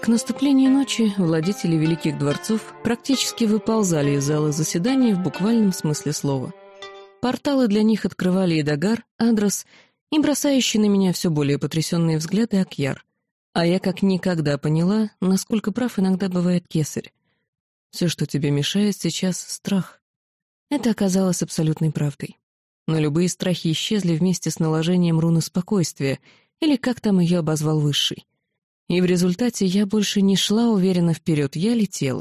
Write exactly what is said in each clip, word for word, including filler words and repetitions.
К наступлению ночи владетели великих дворцов практически выползали из зала заседаний в буквальном смысле слова. Порталы для них открывали Эдогар, Адрос и бросающий на меня все более потрясенные взгляды Акьяр. А я как никогда поняла, насколько прав иногда бывает кесарь. Все, что тебе мешает сейчас, — страх. Это оказалось абсолютной правдой. Но любые страхи исчезли вместе с наложением руны спокойствия, или как там ее обозвал Высший. И в результате я больше не шла уверенно вперед, я летела.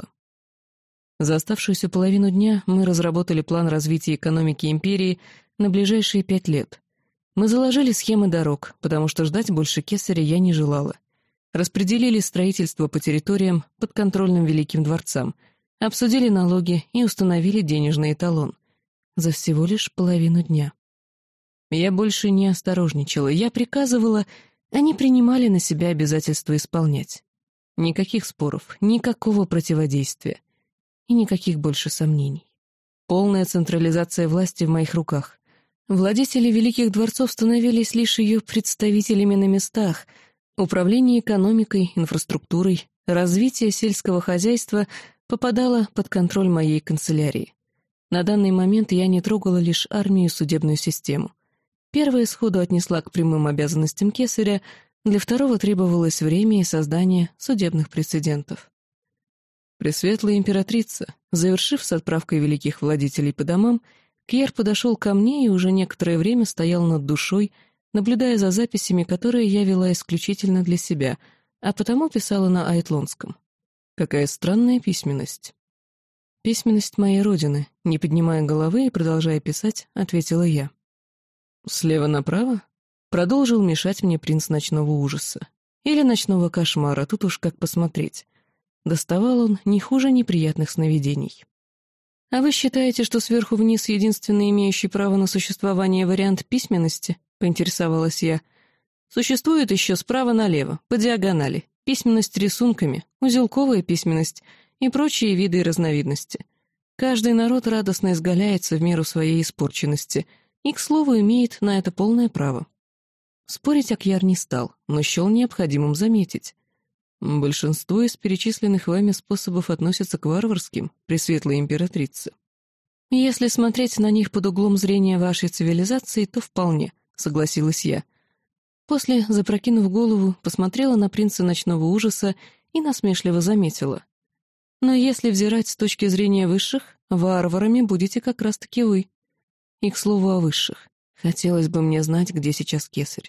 За оставшуюся половину дня мы разработали план развития экономики империи на ближайшие пять лет. Мы заложили схемы дорог, потому что ждать больше кесаря я не желала. Распределили строительство по территориям, подконтрольным Великим дворцам, обсудили налоги и установили денежный эталон. За всего лишь половину дня. Я больше не осторожничала, я приказывала, они принимали на себя обязательство исполнять. Никаких споров, никакого противодействия. И никаких больше сомнений. Полная централизация власти в моих руках. Владетели великих дворцов становились лишь ее представителями на местах. Управление экономикой, инфраструктурой, развитие сельского хозяйства попадало под контроль моей канцелярии. На данный момент я не трогала лишь армию и судебную систему. Первая сходу отнесла к прямым обязанностям кесаря, для второго требовалось время и создание судебных прецедентов. Пресветлая императрица, завершив с отправкой великих владетелей по домам, Кьяр подошел ко мне и уже некоторое время стоял над душой, наблюдая за записями, которые я вела исключительно для себя, а потому писала на айтлонском. Какая странная письменность. Письменность моей родины, не поднимая головы и продолжая писать, ответила я. «Слева направо?» — продолжил мешать мне принц ночного ужаса. Или ночного кошмара, тут уж как посмотреть. Доставал он не хуже неприятных сновидений. «А вы считаете, что сверху вниз единственный имеющий право на существование вариант письменности?» — поинтересовалась я. «Существует еще справа налево, по диагонали, письменность рисунками, узелковая письменность и прочие виды и разновидности. Каждый народ радостно изгаляется в меру своей испорченности — и, к слову, имеет на это полное право». Спорить Акьяр не стал, но счел необходимым заметить. «Большинство из перечисленных вами способов относятся к варварским, пресветлой императрице. Если смотреть на них под углом зрения вашей цивилизации, то вполне», — согласилась я. После, запрокинув голову, посмотрела на принца ночного ужаса и насмешливо заметила. «Но если взирать с точки зрения высших, варварами будете как раз-таки вы». И, к слову, о высших. Хотелось бы мне знать, где сейчас кесарь.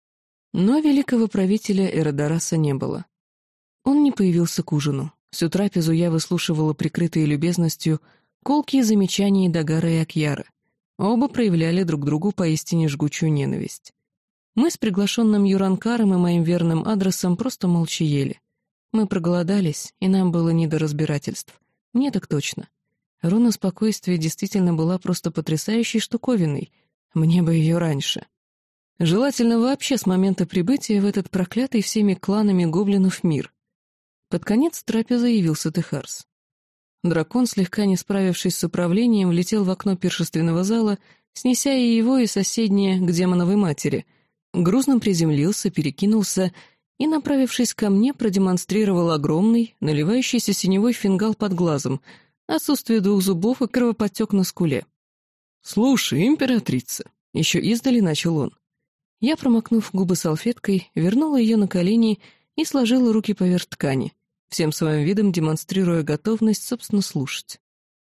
Но великого правителя Эродораса не было. Он не появился к ужину. Всю трапезу я выслушивала прикрытые любезностью колкие замечания Эдогара и Акьяра. Оба проявляли друг другу поистине жгучую ненависть. Мы с приглашенным Юранкаром и моим верным Адросом просто молча ели. Мы проголодались, и нам было не до разбирательств. Мне так точно. Руна спокойствия действительно была просто потрясающей штуковиной. Мне бы ее раньше. Желательно вообще с момента прибытия в этот проклятый всеми кланами гоблинов мир. Под конец трапезы явился Техарс. Дракон, слегка не справившись с управлением, влетел в окно пиршественного зала, снеся и его, и соседнее к демоновой матери. Грузно приземлился, перекинулся и, направившись ко мне, продемонстрировал огромный, наливающийся синевой фингал под глазом — отсутствие двух зубов и кровоподтек на скуле. «Слушай, императрица!» — еще издали начал он. Я, промокнув губы салфеткой, вернула ее на колени и сложила руки поверх ткани, всем своим видом демонстрируя готовность, собственно, слушать.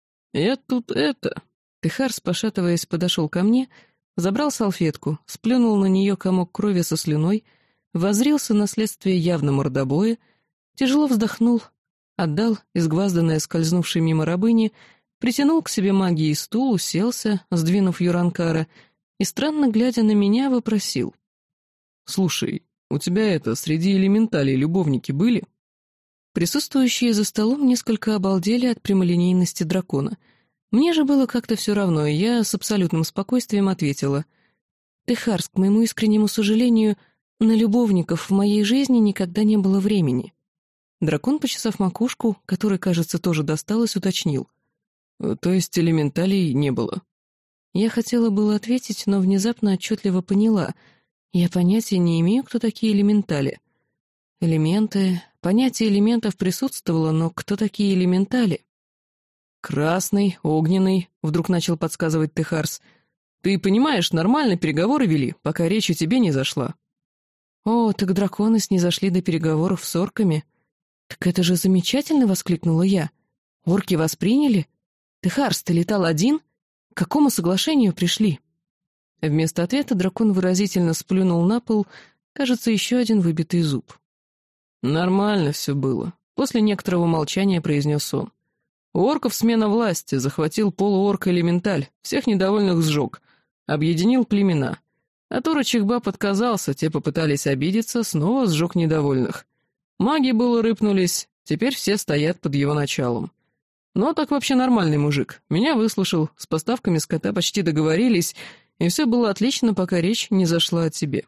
«Я тут это...» Техарс, пошатываясь, подошел ко мне, забрал салфетку, сплюнул на нее комок крови со слюной, воззрился на следствие явно мордобоя, тяжело вздохнул, отдал изгвазданное скользнувшей мимо рабыни, притянул к себе магией стул, уселся, сдвинув Юранкара, и, странно глядя на меня, вопросил. «Слушай, у тебя это, среди элементалей любовники были?» Присутствующие за столом несколько обалдели от прямолинейности дракона. Мне же было как-то все равно, и я с абсолютным спокойствием ответила. «Техарс, к моему искреннему сожалению, на любовников в моей жизни никогда не было времени». Дракон, почесав макушку, которой, кажется, тоже досталось, уточнил. «То есть элементалей не было?» Я хотела было ответить, но внезапно отчетливо поняла. Я понятия не имею, кто такие элементали. Элементы, Понятие элементов присутствовало, но кто такие элементали? «Красный, огненный», — вдруг начал подсказывать Техарс. «Ты понимаешь, нормально переговоры вели, пока речь о тебе не зашла». «О, так драконы снизошли до переговоров с орками. Так это же замечательно!» — воскликнула я. «Орки восприняли? Техарс, ты летал один? К какому соглашению пришли?» Вместо ответа дракон выразительно сплюнул на пол, кажется, еще один выбитый зуб. «Нормально все было», — после некоторого молчания произнес он. «У орков смена власти, захватил полуорк-элементаль, всех недовольных сжег, объединил племена. От орочих баб отказался, те попытались обидеться, снова сжег недовольных. Маги было рыпнулись, теперь все стоят под его началом. Но так вообще нормальный мужик, меня выслушал, с поставками скота почти договорились, и все было отлично, пока речь не зашла о тебе».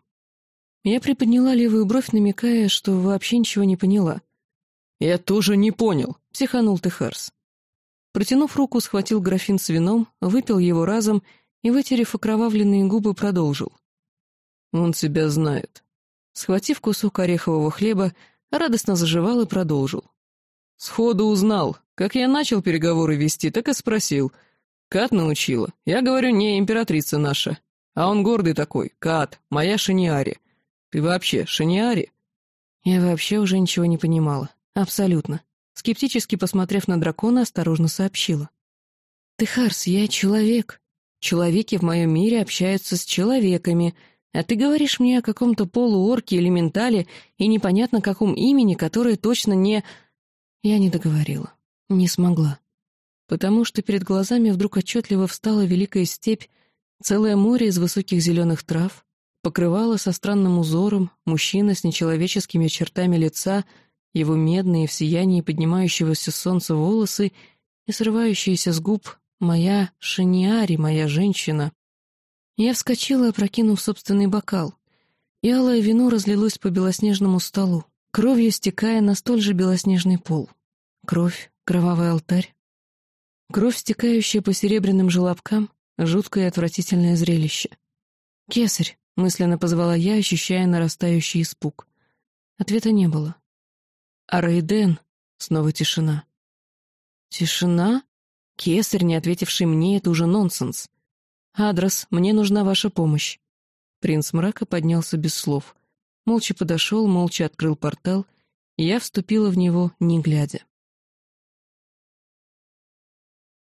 Я приподняла левую бровь, намекая, что вообще ничего не поняла. «Я тоже не понял», — психанул Техарс. Протянув руку, схватил графин с вином, выпил его разом и, вытерев окровавленные губы, продолжил. «Он тебя знает». Схватив кусок орехового хлеба, радостно заживал и продолжил. «Сходу узнал. Как я начал переговоры вести, так и спросил. Кат научила. Я говорю, не императрица наша. А он гордый такой. Кат, моя Шаниари. Ты вообще Шаниари?» Я вообще уже ничего не понимала. Абсолютно. Скептически посмотрев на дракона, осторожно сообщила. «Техарс, я человек. Человеки в моем мире общаются с человеками, а ты говоришь мне о каком-то полуорке или ментале и непонятно каком имени, которое точно не...» Я не договорила. Не смогла. Потому что перед глазами вдруг отчетливо встала великая степь, целое море из высоких зеленых трав, покрывало со странным узором, мужчина с нечеловеческими чертами лица, его медные в сиянии поднимающегося солнца волосы и срывающиеся с губ «моя Шаниари, моя женщина». Я вскочила, опрокинув собственный бокал, и алое вино разлилось по белоснежному столу, кровью стекая на столь же белоснежный пол. Кровь, кровавый алтарь. Кровь, стекающая по серебряным желобкам, жуткое и отвратительное зрелище. «Кесарь!» — мысленно позвала я, ощущая нарастающий испуг. Ответа не было. «А Рейден?» — снова тишина. «Тишина? Кесарь, не ответивший мне, это уже нонсенс. Адрес, мне нужна ваша помощь». Принц мрака поднялся без слов. Молча подошел, молча открыл портал, и я вступила в него, не глядя.